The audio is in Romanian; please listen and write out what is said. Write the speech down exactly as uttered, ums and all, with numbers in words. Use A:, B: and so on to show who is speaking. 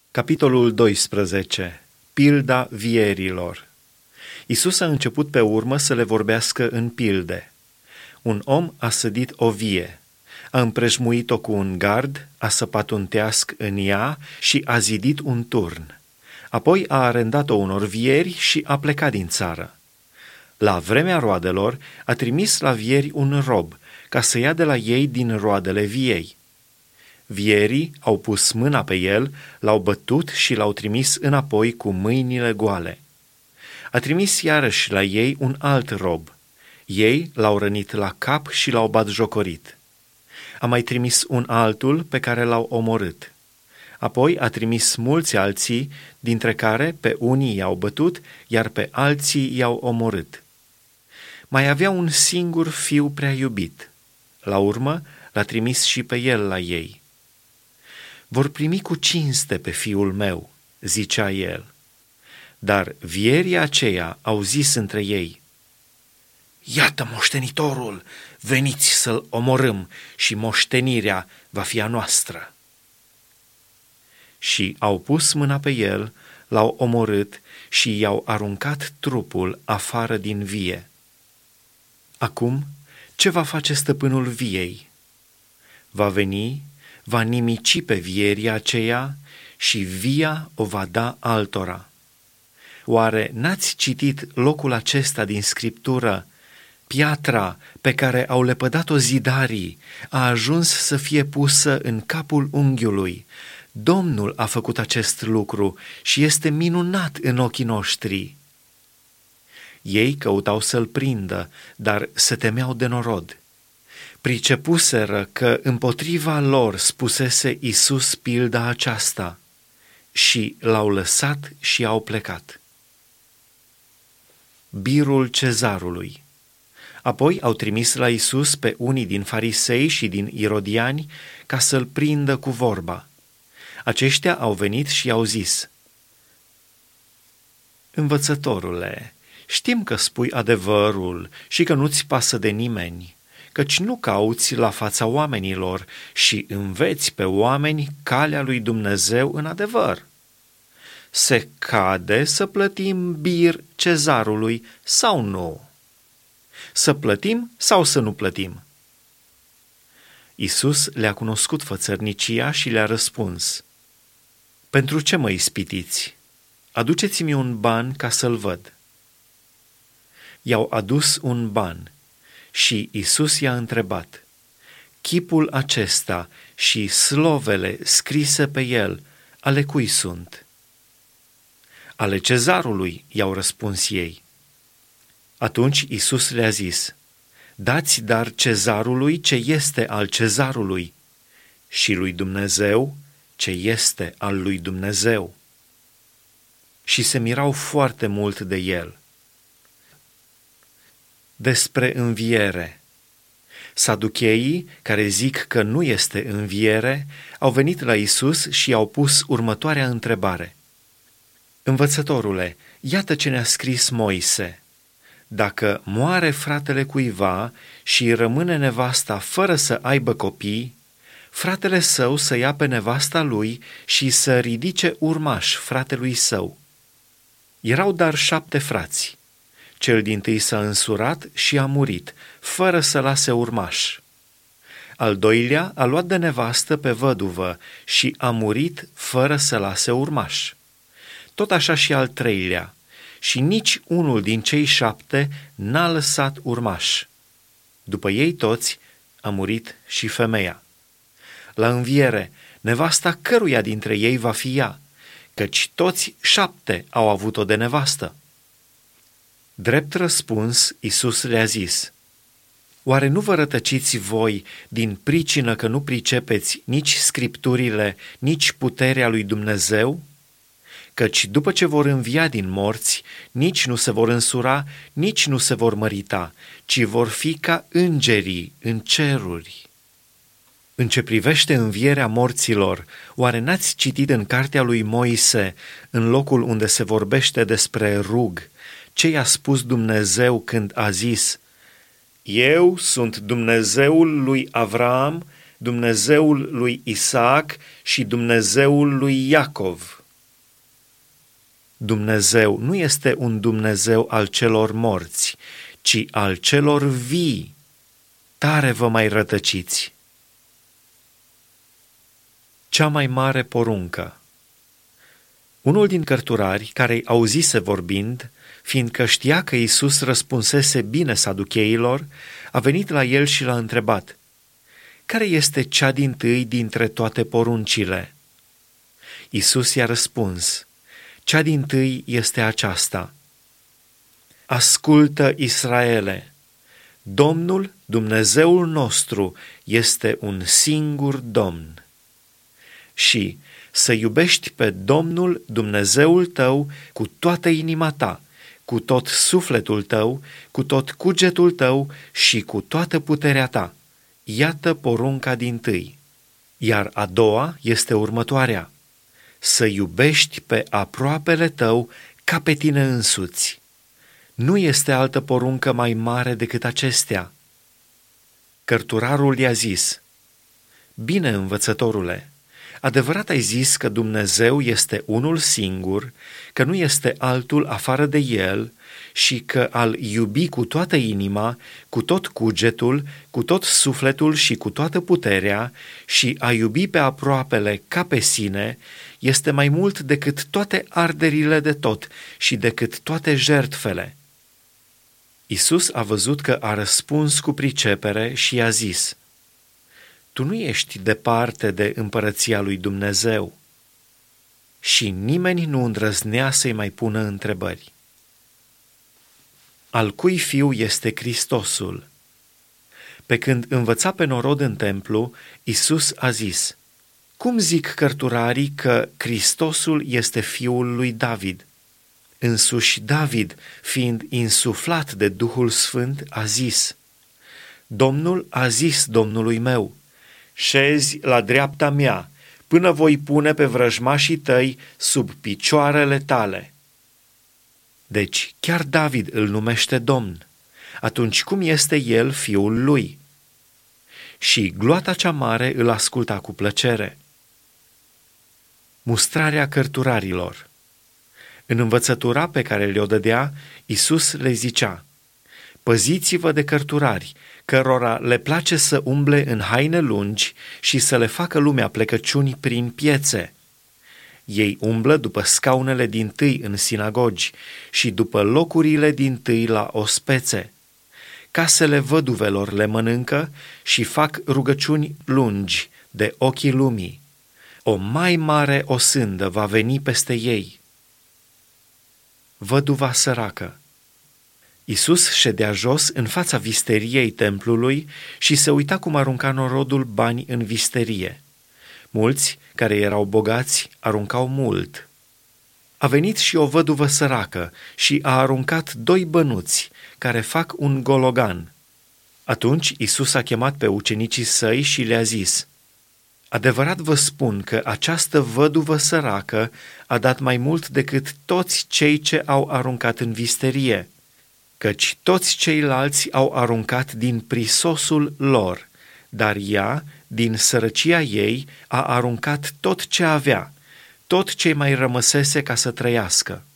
A: Capitolul doisprezece. Pilda vierilor. Iisus a început pe urmă să le vorbească în pilde. Un om a sădit o vie, a împrejmuit-o cu un gard, a săpat un teasc în ea și a zidit un turn. Apoi a arendat-o unor vieri și a plecat din țară. La vremea roadelor a trimis la vieri un rob, ca să ia de la ei din roadele viei. Vierii au pus mâna pe el, l-au bătut și l-au trimis înapoi cu mâinile goale. A trimis iarăși la ei un alt rob. Ei l-au rănit la cap și l-au batjocorit. A mai trimis un altul pe care l-au omorât. Apoi a trimis mulți alții, dintre care pe unii i-au bătut, iar pe alții i-au omorât. Mai avea un singur fiu prea iubit. La urmă l-a trimis și pe el la ei. Vor primi cu cinste pe fiul meu, zicea el. Dar vierii aceia au zis între ei: Iată moștenitorul, veniți să-l omorâm și moștenirea va fi a noastră. Și au pus mâna pe el, l-au omorât și i-au aruncat trupul afară din vie. Acum, ce va face stăpânul viei? Va veni, va nimici pe vierii aceea și via o va da altora. Oare n-ați citit locul acesta din Scriptură? Piatra pe care au lepădat-o zidarii a ajuns să fie pusă în capul unghiului. Domnul a făcut acest lucru și este minunat în ochii noștri. Ei căutau să-l prindă, dar se temeau de norod. Pricepuseră că împotriva lor spusese Iisus pilda aceasta și l-au lăsat și au plecat. Birul cezarului. Apoi au trimis la Iisus pe unii din farisei și din irodiani ca să-l prindă cu vorba. Aceștia au venit și i-au zis: Învățătorule, știm că spui adevărul și că nu-ți pasă de nimeni, căci nu cauți la fața oamenilor și înveți pe oameni calea lui Dumnezeu în adevăr. Se cade să plătim bir cezarului sau nu? Să plătim sau să nu plătim? Iisus le-a cunoscut fățărnicia și le-a răspuns: Pentru ce mă ispitiți? Aduceți-mi un ban ca să-l văd. I-au adus un ban și Iisus i-a întrebat: Chipul acesta și slovele scrise pe el, ale cui sunt? Ale cezarului, i-au răspuns ei. Atunci Iisus le-a zis: Dați dar cezarului ce este al cezarului și lui Dumnezeu ce este al lui Dumnezeu. Și se mirau foarte mult de el. Despre înviere. Saducheii, care zic că nu este înviere, au venit la Iisus și i-au pus următoarea întrebare: Învățătorule, iată ce ne-a scris Moise. Dacă moare fratele cuiva și rămâne nevasta fără să aibă copii, fratele său să ia pe nevasta lui și să ridice urmaș fratelui său. Erau dar șapte frați. Cel dintâi s-a însurat și a murit, fără să lase urmaș. Al doilea a luat de nevastă pe văduvă și a murit fără să lase urmaș. Tot așa și al treilea, și nici unul din cei șapte n-a lăsat urmaș. După ei toți a murit și femeia. La înviere, nevasta căruia dintre ei va fi ea, căci toți șapte au avut-o de nevastă? Drept răspuns, Iisus le-a zis: Oare nu vă rătăciți voi din pricină că nu pricepeți nici Scripturile, nici puterea lui Dumnezeu? Căci după ce vor învia din morți, nici nu se vor însura, nici nu se vor mărita, ci vor fi ca îngerii în ceruri. În ce privește învierea morților, oare n-ați citit în cartea lui Moise, în locul unde se vorbește despre rug, ce i-a spus Dumnezeu când a zis: Eu sunt Dumnezeul lui Avram, Dumnezeul lui Isaac și Dumnezeul lui Iacov? Dumnezeu nu este un Dumnezeu al celor morți, ci al celor vii. Tare vă mai rătăciți! Cea mai mare poruncă. Unul din cărturari, care-i auzise vorbind, fiindcă știa că Iisus răspunsese bine saducheilor, a venit la el și l-a întrebat: care este cea dintâi dintre toate poruncile? Iisus i-a răspuns: cea dintâi este aceasta: ascultă, Israele, Domnul, Dumnezeul nostru, este un singur Domn. Și să iubești pe Domnul Dumnezeul tău cu toată inima ta, cu tot sufletul tău, cu tot cugetul tău și cu toată puterea ta. Iată porunca dintâi. Iar a doua este următoarea: să iubești pe aproapele tău ca pe tine însuți. Nu este altă poruncă mai mare decât acestea. Cărturarul i-a zis: bine, învățătorule, adevărat ai zis că Dumnezeu este unul singur, că nu este altul afară de El și că al iubi cu toată inima, cu tot cugetul, cu tot sufletul și cu toată puterea și a iubi pe aproapele ca pe sine este mai mult decât toate arderile de tot și decât toate jertfele. Iisus a văzut că a răspuns cu pricepere și i-a zis: tu nu ești departe de împărăția lui Dumnezeu. Și nimeni nu îndrăznea să-i mai pună întrebări. Al cui fiu este Hristosul? Pe când învăța pe norod în templu, Iisus a zis: cum zic cărturarii că Hristosul este fiul lui David? Însuși David, fiind insuflat de Duhul Sfânt, a zis: Domnul a zis Domnului meu: șezi la dreapta mea, până voi pune pe vrăjmașii tăi sub picioarele tale. Deci chiar David îl numește Domn. Atunci cum este el fiul lui? Și gloata cea mare îl asculta cu plăcere. Mustrarea cărturarilor. În învățătura pe care le-o dădea, Iisus le zicea: păziți-vă de cărturari, cărora le place să umble în haine lungi și să le facă lumea plecăciuni prin piețe. Ei umblă după scaunele dintâi în sinagogi și după locurile dintâi la ospețe. Casele văduvelor le mănâncă și fac rugăciuni lungi de ochii lumii. O mai mare osândă va veni peste ei. Văduva săracă. Iisus ședea jos în fața visteriei templului și se uita cum arunca norodul bani în visterie. Mulți, care erau bogați, aruncau mult. A venit și o văduvă săracă și a aruncat doi bănuți, care fac un gologan. Atunci Iisus a chemat pe ucenicii săi și le-a zis: adevărat vă spun că această văduvă săracă a dat mai mult decât toți cei ce au aruncat în visterie, căci toți ceilalți au aruncat din prisosul lor, dar ea, din sărăcia ei, a aruncat tot ce avea, tot ce mai rămăsese ca să trăiască.